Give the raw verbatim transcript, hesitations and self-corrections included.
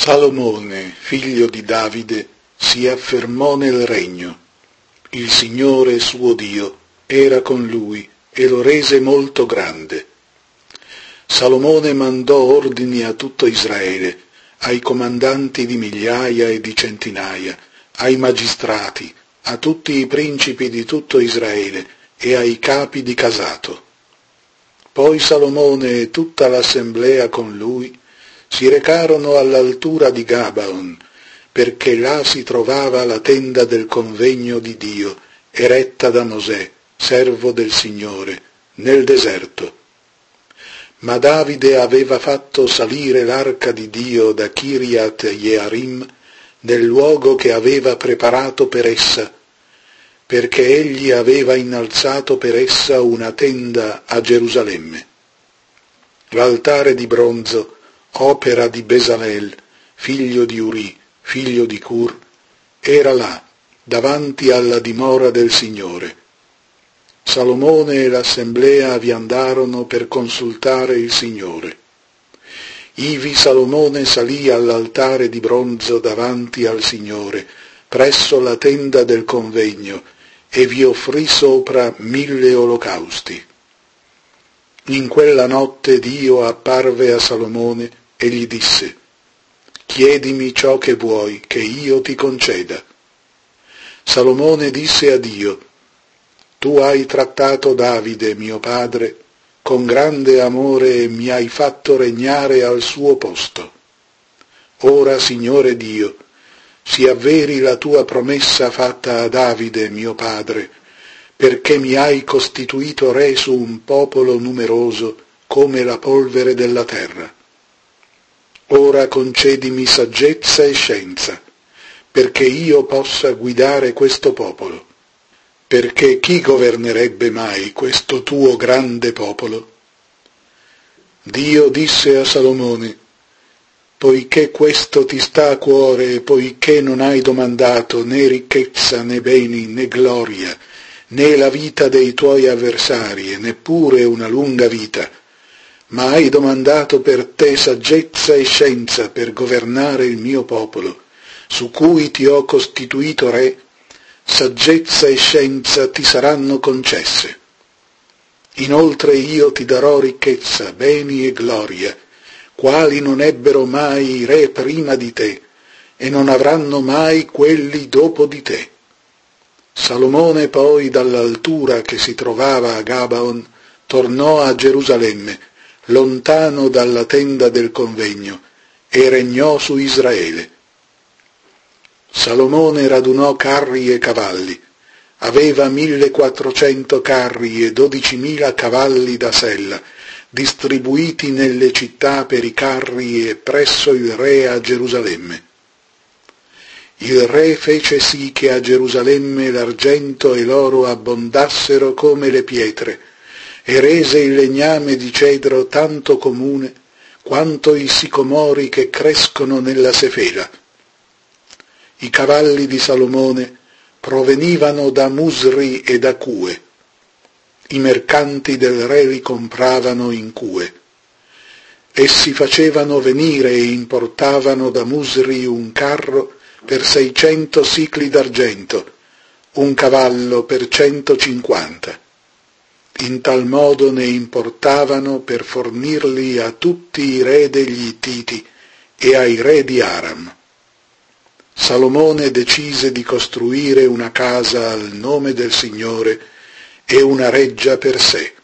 Salomone, figlio di Davide, si affermò nel regno. Il Signore suo Dio era con lui e lo rese molto grande. Salomone mandò ordini a tutto Israele, ai comandanti di migliaia e di centinaia, ai magistrati, a tutti i principi di tutto Israele e ai capi di casato. Poi Salomone e tutta l'assemblea con lui si recarono all'altura di Gabaon, perché là si trovava la tenda del convegno di Dio, eretta da Mosè, servo del Signore, nel deserto. Ma Davide aveva fatto salire l'arca di Dio da Kiriat Jearim nel luogo che aveva preparato per essa, perché egli aveva innalzato per essa una tenda a Gerusalemme. L'altare di bronzo, opera di Besalel, figlio di Uri, figlio di Cur, era là, davanti alla dimora del Signore. Salomone e l'assemblea vi andarono per consultare il Signore. Ivi Salomone salì all'altare di bronzo davanti al Signore, presso la tenda del convegno, e vi offrì sopra mille olocausti. In quella notte Dio apparve a Salomone e gli disse: «Chiedimi ciò che vuoi, che io ti conceda». Salomone disse a Dio: «Tu hai trattato Davide, mio padre, con grande amore e mi hai fatto regnare al suo posto. Ora, Signore Dio, si avveri la tua promessa fatta a Davide, mio padre, perché mi hai costituito re su un popolo numeroso come la polvere della terra. Ora concedimi saggezza e scienza, perché io possa guidare questo popolo. Perché chi governerebbe mai questo tuo grande popolo?» Dio disse a Salomone: «Poiché questo ti sta a cuore e poiché non hai domandato né ricchezza né beni né gloria, né la vita dei tuoi avversari e neppure una lunga vita, ma hai domandato per te saggezza e scienza per governare il mio popolo, su cui ti ho costituito re, saggezza e scienza ti saranno concesse. Inoltre io ti darò ricchezza, beni e gloria, quali non ebbero mai i re prima di te, e non avranno mai quelli dopo di te». Salomone poi dall'altura che si trovava a Gabaon tornò a Gerusalemme, lontano dalla tenda del convegno, e regnò su Israele. Salomone radunò carri e cavalli. Aveva millequattrocento carri e dodicimila cavalli da sella, distribuiti nelle città per i carri e presso il re a Gerusalemme. Il re fece sì che a Gerusalemme l'argento e l'oro abbondassero come le pietre, e rese il legname di cedro tanto comune quanto i sicomori che crescono nella sefela. I cavalli di Salomone provenivano da Musri e da Cue. I mercanti del re li compravano in Cue. Essi facevano venire e importavano da Musri un carro per seicento sicli d'argento, un cavallo per centocinquanta. In tal modo ne importavano per fornirli a tutti i re degli Ittiti e ai re di Aram. Salomone decise di costruire una casa al nome del Signore e una reggia per sé.